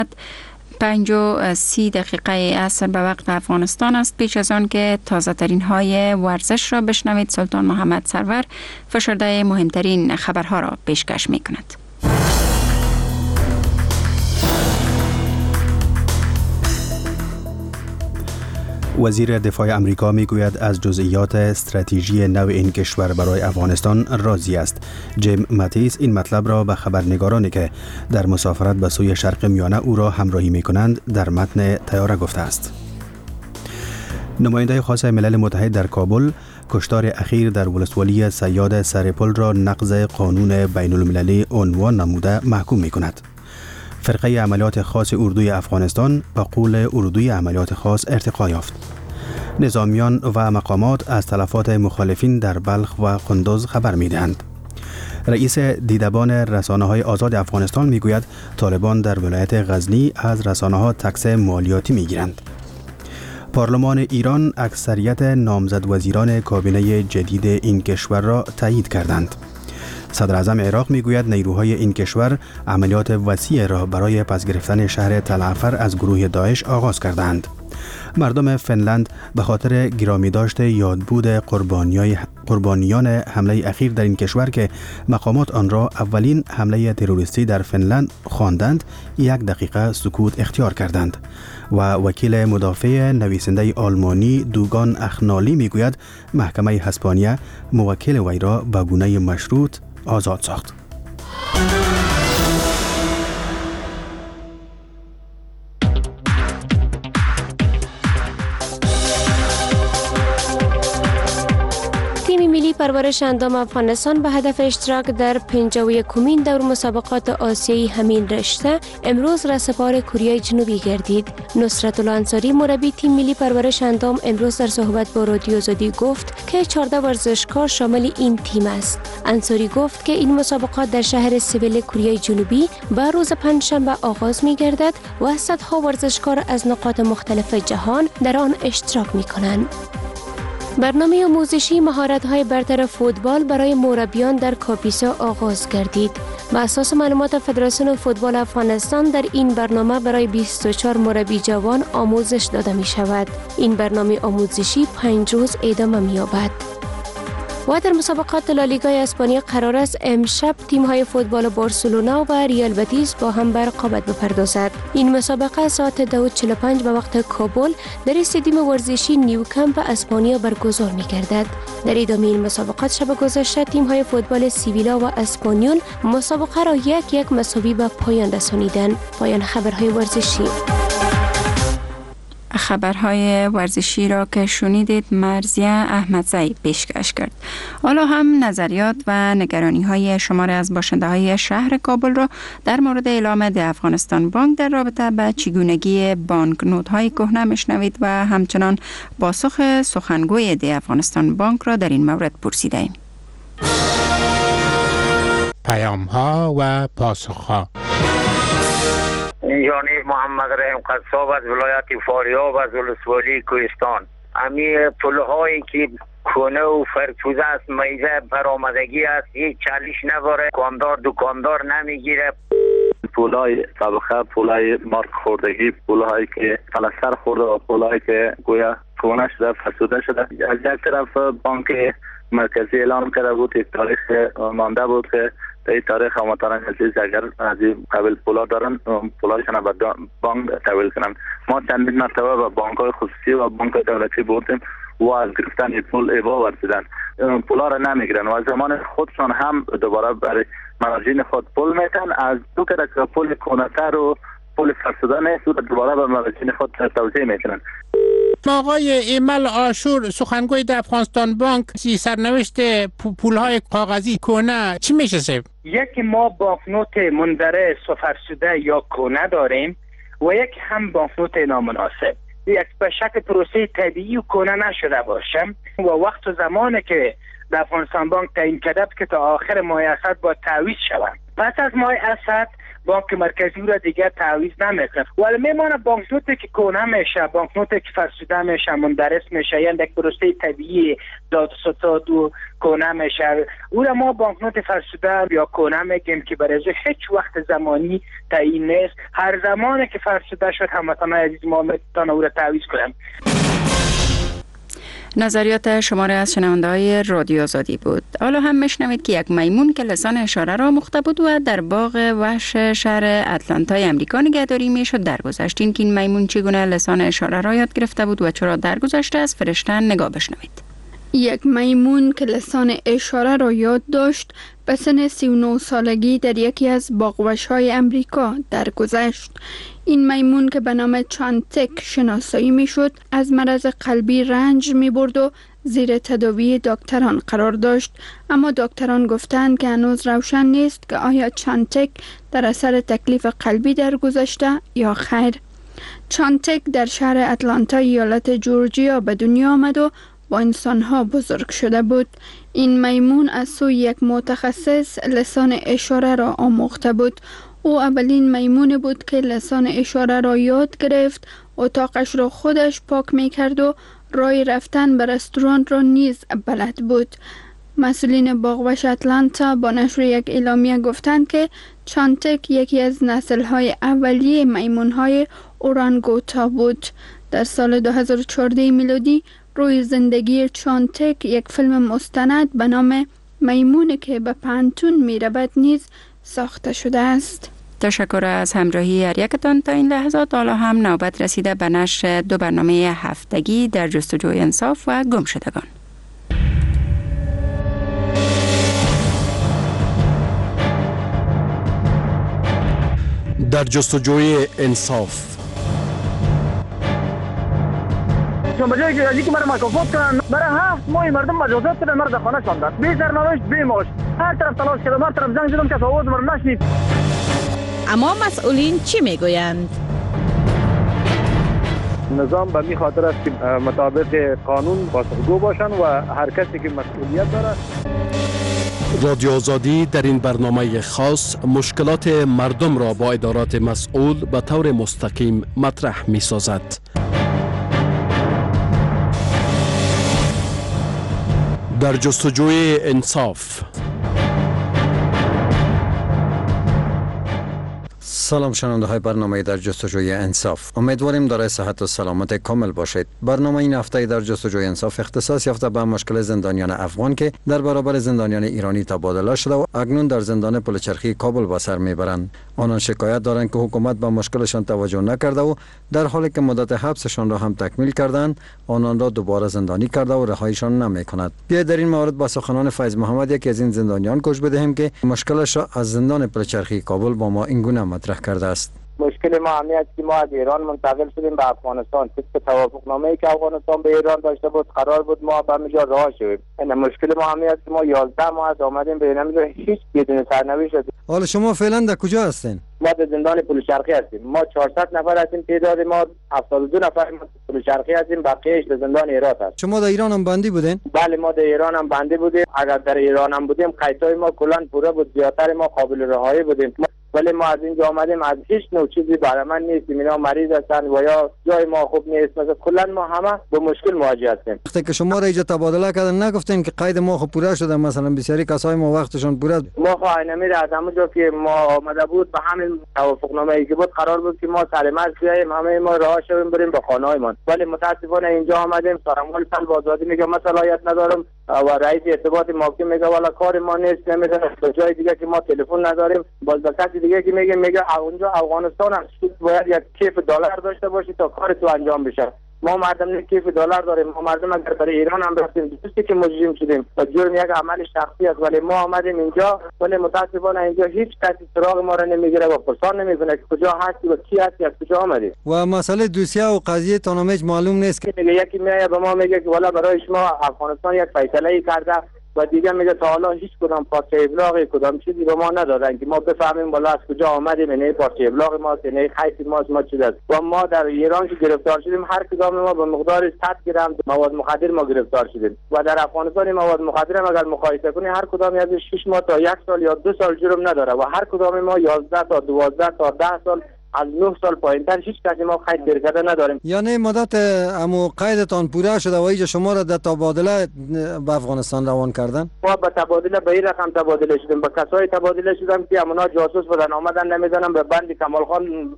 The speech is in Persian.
5:30 عصر به وقت افغانستان است. پیش از آن که تازه ترین های ورزش را بشنوید، سلطان محمد سرور فشرده مهمترین خبرها را پیشکش می کند. وزیر دفاع امریکا میگوید از جزئیات استراتژی نو این کشور برای افغانستان راضی است. جیم ماتیس این مطلب را به خبرنگارانی که در مسافرت به سوی شرق میانه او را همراهی می کنند در متن طیاره گفته است. نماینده خاص ملل متحد در کابل کشتار اخیر در ولسوالی صیاد سرپل را نقض قانون بین المللی عنوان نموده محکوم می کند. فرقه عملیات خاص اردوی افغانستان به قول اردوی عملیات خاص ارتقا یافت. نظامیان و مقامات از تلفات مخالفین در بلخ و قندوز خبر می‌دهند. رئیس دیدبان رسانه‌های آزاد افغانستان میگوید طالبان در ولایت غزنی از رسانه‌ها تکس مالیاتی میگیرند. پارلمان ایران اکثریت نامزد وزیران کابینه جدید این کشور را تایید کردند. صدر اعظم عراق میگوید نیروهای این کشور عملیات وسیع را برای پس گرفتن شهر تلعفر از گروه داعش آغاز کردند. مردم فنلند به خاطر گرامی داشت یادبود قربانیان حمله اخیر در این کشور که مقامات آن را اولین حمله تروریستی در فنلند خواندند 1 دقیقه سکوت اختیار کردند. و وکیل مدافع نویسنده آلمانی دوگان اخنالی میگوید محکمه اسپانیا موکل وی را به گونه مشروط آزاد ساخت. تیم ملی پرورش اندام افغانستان به هدف اشتراک در 51مین دور مسابقات آسیایی همین رشته امروز رهسپار کره جنوبی گردید. نصرت الله انصاری مربی تیم ملی پرورش اندام امروز در صحبت با رادیو آزادی گفت که 14 ورزشکار شامل این تیم است. انصاری گفت که این مسابقات در شهر سئول کره جنوبی به روز پنجشنبه آغاز می گردد و صدها ورزشکار از نقاط مختلف جهان در آن اشتراک می کنند. برنامه آموزشی مهارت‌های برتر فوتبال برای مربیان در کاپیسا آغاز گردید. بر اساس معلومات فدراسیون فوتبال افغانستان در این برنامه برای 24 مربی جوان آموزش داده می شود. این برنامه آموزشی 5 روز ادامه می یابد. و در مسابقات لالیگای اسپانیا قرار است امشب تیم‌های فوتبال بارسلونا و ریال بتیس با هم به رقابت بپردازد. این مسابقه ساعت 2:45 به وقت کابل در استادیوم ورزشی نیوکمپ اسپانیا برگزار می‌گردد. در ادامه این مسابقات شب گذشته تیم‌های فوتبال سیویلا و اسپانیول مسابقه را 1-1 مساوی به پایان رسانیدند. پایان خبرهای ورزشی. خبرهای ورزشی را که شنیدید مرزیه احمدزی پیشکش کرد. حالا هم نظریات و نگرانی های شماره از باشنده های شهر کابل را در مورد اعلام ده افغانستان بانک در رابطه به چگونگی بانک نوت های کهنه میشنوید و همچنان پاسخ سخنگوی ده افغانستان بانک را در این مورد پرسیده ایم. پیام ها و پاسخ ها. جانب محمد رحیم قصاب از ولایت فاریاب از ولسوالی کوهستان. امی پلهایی که کونه و فرسوده است، میزه برآمدگی است، هیچ چالش نداره، دکاندار نمیگیره. پولای طبقه، پولای مارک خوردگی، پولهایی که پلستر خورده و پولهایی که گویا کونه شده، فرسوده شده. از یک طرف بانک مرکزی اعلام کرده بود، یک تاریخ مانده بود که در این تاریخ هموطنان عزیز اگر از این قبل پولا دارن پولایشان به بانک تحویل کنن. ما چندین مرتبه به بانک‌های خصوصی و بانک دولتی بردیم و از گرفتن پول ابا ورزیدن، پولا را نمیگیرن و از زمان خودشان هم دوباره برای مراجعین خود پول میتن. از دو که پول کونتر و پول فرسوده نیست و دوباره به مراجعین خود توزیع میکنن. آقای ایمل آشور سخنگوی در افغانستان بانک، سرنوشت پولهای کاغذی کهنه چی میشه؟ یکی ما بانکنوت مندرج فرسوده یا کهنه داریم و یک هم بانکنوت نامناسب. یک به شکل پروسه طبیعی و کهنه نشده باشه و وقت و زمانی که در افغانستان بانک تعیین کرده که تا آخر ماه اسد با تعویض شوند. پس از ماه اسد بانک مرکزی او را دیگر تعویض نمیکنه، ولی میمونه بانکنوتی که کهنه میشه، بانکنوتی که فرسوده میشه، مندرس میشه، یعنی یک پروسه طبیعی داد و ستاد و کهنه میشه، او را ما بانکنوت فرسوده یا کهنه میگیم که برای هیچ وقت زمانی تعیین نیست. هر زمانی که فرسوده شد هموطنان عزیز ما میتونن او را تعویض کنن. نظریات شماره از شنونده های رادیو آزادی بود. حالا هم میشنوید که یک میمون که لسان اشاره را آموخته بود و در باغ وحش شهر اتلانتای امریکا نگهداری میشد درگذشت. این که این میمون چگونه لسان اشاره را یاد گرفته بود و چرا درگذشته از فرشته نگاه بشنوید. یک میمون که لسان اشاره را یاد داشت به سن 39 سالگی در یکی از باغوش‌های امریکا درگذشت. این میمون که به نام چانتک شناسایی میشد از مرض قلبی رنج میبرد و زیر تداوی دکتران قرار داشت، اما دکتران گفتند که هنوز روشن نیست که آیا چانتک در اثر تکلیف قلبی درگذشته یا خیر. چانتک در شهر اتلانتا ایالت جورجیا به دنیا آمد و با انسانها بزرگ شده بود. این میمون از سوی یک متخصص لسان اشاره را آموخته بود. او اولین میمون بود که لسان اشاره را یاد گرفت، اتاقش را خودش پاک می کرد و راه رفتن به رستوران را نیز بلد بود. مسئولین باغوش اتلانتا با نشر یک اعلامیه گفتند که چانتک یکی از نسل‌های اولیه میمون‌های اورانگوتا بود. در سال 2014 میلادی روی زندگی چانتک یک فیلم مستند به نام میمون که به پانتون می رود نیز ساخته شده است. تشکر از همراهی هر یکتان تا این لحظات. حالا هم نوبت رسیده به نشر 2 برنامه هفتگی در جستجوی انصاف و گمشدگان. در جستجوی انصاف. به جایی که ازی که مرا مکافات کنن، برای 7 ماه مردم مجازات کردن، مرا در خانه شاندن، بی سرنوشت بی معاش، هر طرف تلاش کردم، هر طرف زنگ زدم که آواز مرا نشنید. اما مسئولین چی میگویند؟ نظام به می خاطر است که مطابق قانون پاسخگو باشند و هر کسی که مسئولیت داره. رادیو آزادی در این برنامه خاص مشکلات مردم را با ادارات مسئول به طور مستقیم مطرح می سازد. در جستجوی انصاف. سلام شنونده های برنامه در جستجوی انصاف، امیدواریم دارای صحت و سلامت کامل باشید. برنامه این هفته در جستجوی انصاف اختصاص یافته به مشکل زندانیان افغان که در برابر زندانیان ایرانی تبادله شده و اکنون در زندان پلچرخی کابل به سر میبرند. آنان شکایت دارند که حکومت به مشکلشان توجه نکرده و در حالی که مدت حبسشان را هم تکمیل کردند، آنان را دوباره زندانی کرده و رهاییشان نمیکند. بیایید در این مورد با سخنان فیض محمد، یکی از این زندانیان، گوش بدهیم که مشکلش را از زندان پلچرخی کابل با ما اینگونه مطرح کرده است. مشکل ما همین است که ما از ایران منتقل شدیم به افغانستان. طبق توافقنامه‌ای که افغانستان به ایران داشته بود قرار بود ما به همینجا رها شویم. این مشکل ما همین است که ما 11 ماه از آمدیم به اینجا، هیچ بدون سرنوشت. حالا شما فعلا در کجا هستین؟ ما در زندان پلچرخی هستیم. ما 400 نفر هستیم، تعداد ما 72 نفر پلچرخی هستیم، بقیه‌اش در زندان هرات هست. شما در ایران هم بندی بودین؟ بله ما در ایران هم بندی بودیم. اگر در ایران هم بودیم قیدای ما کلا پوره بود، زیادتر ما قابل رهایی بودیم. ولی ما از اینجا آمدیم از هیچ نوع چیزی برای من نیستیم. اینا مریض هستن و یا جای ما خوب نیست، مثلا کلا ما همه با مشکل مواجه هستیم. وقتی که شما را اینجا تبادله کردن نگفتین که قید ما خوب پوره شده؟ مثلا بسیاری کسای ما وقتشون پوره. ما خو اینمی از همونجا که ما آمده بود به همین توافقنامه‌ای که بود قرار بود که ما سالمت بیایم، همه ما راه شویم بریم به خانه‌هایمان. ولی متاسفانه اینجا آمدیم سرمال سال آزادی میگه من صلاحیت ندارم و رئیس ارتباط محکم میگه والا کار ما نیست، نمیدونم به جای دیگه که ما تلفن نداریم، باز به کسی دیگه که میگه اونجا افغانستان است باید یک کیف دلار داشته باشی تا کار تو انجام بشه. ما مردم نه کیف دلار داریم. ما مردم اگر برای ایران هم برسیم دوستی که مجرم شدیم و جرم یک عمل شخصی است، ولی ما آمدیم اینجا ولی متاسفانه اینجا هیچ کسی سراغ ما را نمیگیره و پرسان نمیکنه که کجا هستی و کی هستی، از کجا آمدی. و مسئله دوسیه و قضیه تانومج معلوم نیست که میگه یکی میاد به ما میگه که والا برای شما افغانستان یک فیصله ای کرده و دیگه میگه تا حالا هیچ کدام پارچه ابلاغی کدام چیزی به ما ندادن که ما بفهمیم بالا از کجا آمدیم، این پارچه ابلاغ ما این خیلی ما چیز است. و ما در ایران که گرفتار شدیم هر کدام ما به مقدار 100 گرم مواد مخدر ما گرفتار شدیم و در افغانستان مواد مخدر اگر مقایسه کنی هر کدام از 6 ماه تا 1 سال یا 2 سال جرم نداره و هر کدام ما 11 تا 12 تا 10 سال از 9 سال پایینتر هیچ کسی ما قید برگرده نداریم. یعنی مدت امو قیدتان پوره شده و اینجا شما را در تبادله به افغانستان روان کردن؟ ما به تبادله به این رقم تبادله شدیم، به کسای تبادله شدم که امونا جاسوس بودن آمدن نمیدونم به بند کمال خان